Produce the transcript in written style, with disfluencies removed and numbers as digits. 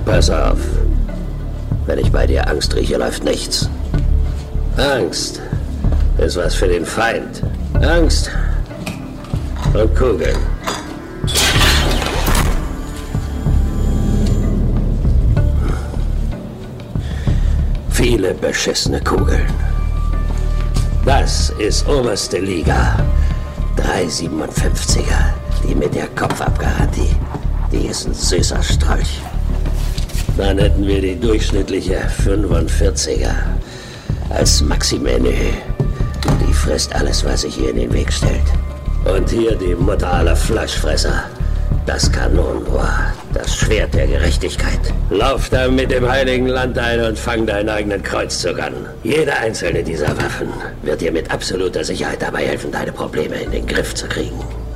Pass auf. Wenn ich bei dir Angst rieche, läuft nichts. Angst ist was für den Feind. Angst und Kugeln. Viele beschissene Kugeln. Das ist oberste Liga. 3,57er. Die mit der Kopfabgarantie. Die ist ein süßer Strolch. Dann hätten wir die durchschnittliche 45er als Maxi-Menü. Die frisst alles, was sich ihr in den Weg stellt. Und hier die Mutter aller Fleischfresser. Das Kanonenrohr, das Schwert der Gerechtigkeit. Lauf da mit dem Heiligen Land ein und fang deinen eigenen Kreuzzug an. Jede einzelne dieser Waffen wird dir mit absoluter Sicherheit dabei helfen, deine Probleme in den Griff zu kriegen.